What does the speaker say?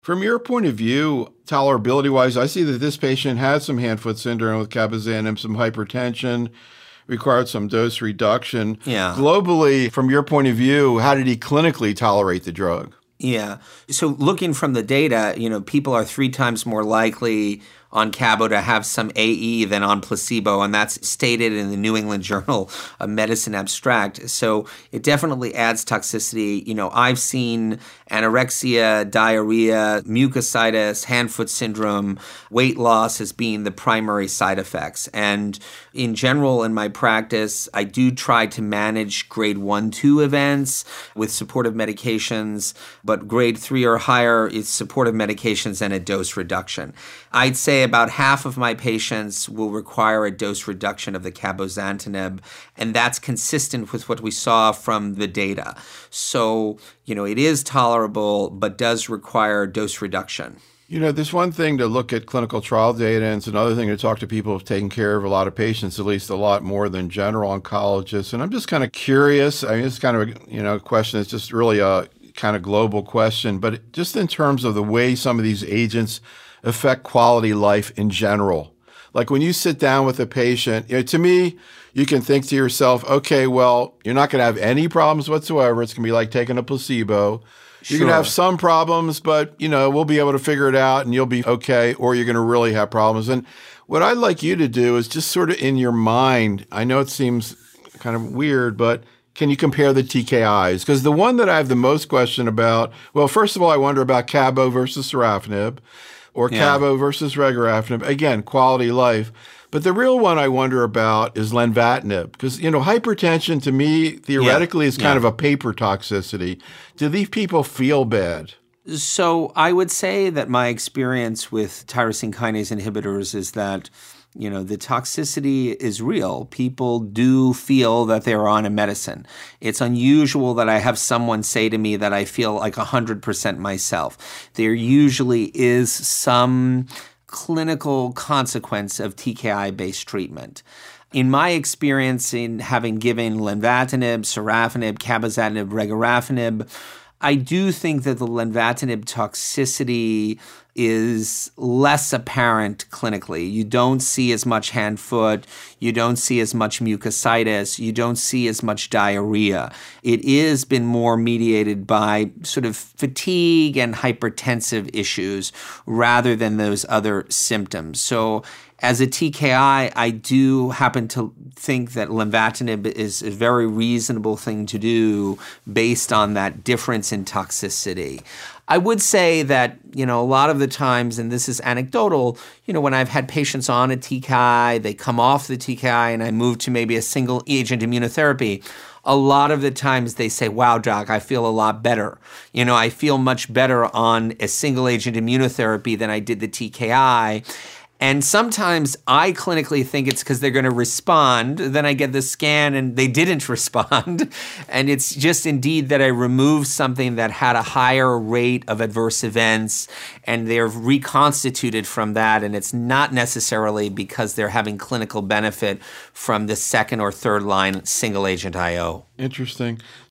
From your point of view, tolerability-wise, I see that this patient had some hand-foot syndrome with cabozantinib, some hypertension, required some dose reduction. Yeah. Globally, from your point of view, how did he clinically tolerate the drug? Yeah. So looking from the data, people are 3 times more likely on cabo to have some AE than on placebo, and that's stated in the New England Journal of Medicine abstract. So it definitely adds toxicity. I've seen anorexia, diarrhea, mucositis, hand-foot syndrome, weight loss as being the primary side effects. And in general, in my practice, I do try to manage grade 1, 2 events with supportive medications, but grade 3 or higher is supportive medications and a dose reduction. I'd say about half of my patients will require a dose reduction of the cabozantinib, and that's consistent with what we saw from the data. So, it is tolerable, but does require dose reduction. There's one thing to look at clinical trial data, and it's another thing to talk to people who've taken care of a lot of patients, at least a lot more than general oncologists. And I'm just kind of curious. I mean, it's kind of a question that's just really a kind of global question, but just in terms of the way some of these agents affect quality life in general. Like when you sit down with a patient, to me, you can think to yourself, okay, well, you're not going to have any problems whatsoever. It's going to be like taking a placebo. You're going to have some problems, but, we'll be able to figure it out and you'll be okay, or you're going to really have problems. And what I'd like you to do is just sort of in your mind, I know it seems kind of weird, but can you compare the TKIs? Because the one that I have the most question about, well, first of all, I wonder about cabo versus sorafenib, or cabo versus regorafenib. Again, quality life. But the real one I wonder about is lenvatinib, because, hypertension to me, theoretically, is kind of a paper toxicity. Do these people feel bad? So I would say that my experience with tyrosine kinase inhibitors is that, the toxicity is real. People do feel that they're on a medicine. It's unusual that I have someone say to me that I feel like 100% myself. There usually is some clinical consequence of TKI-based treatment. In my experience in having given lenvatinib, sorafenib, cabozantinib, regorafenib, I do think that the lenvatinib toxicity is less apparent clinically. You don't see as much hand-foot. You don't see as much mucositis. You don't see as much diarrhea. It has been more mediated by sort of fatigue and hypertensive issues rather than those other symptoms. So as a TKI, I do happen to think that lenvatinib is a very reasonable thing to do based on that difference in toxicity. I would say that, a lot of the times, and this is anecdotal, when I've had patients on a TKI, they come off the TKI and I move to maybe a single agent immunotherapy, a lot of the times they say, wow, doc, I feel a lot better. I feel much better on a single agent immunotherapy than I did the TKI. And sometimes I clinically think it's because they're going to respond. Then I get the scan and they didn't respond. And it's just indeed that I removed something that had a higher rate of adverse events and they're reconstituted from that. And it's not necessarily because they're having clinical benefit from the second or third line single agent IO. Interesting.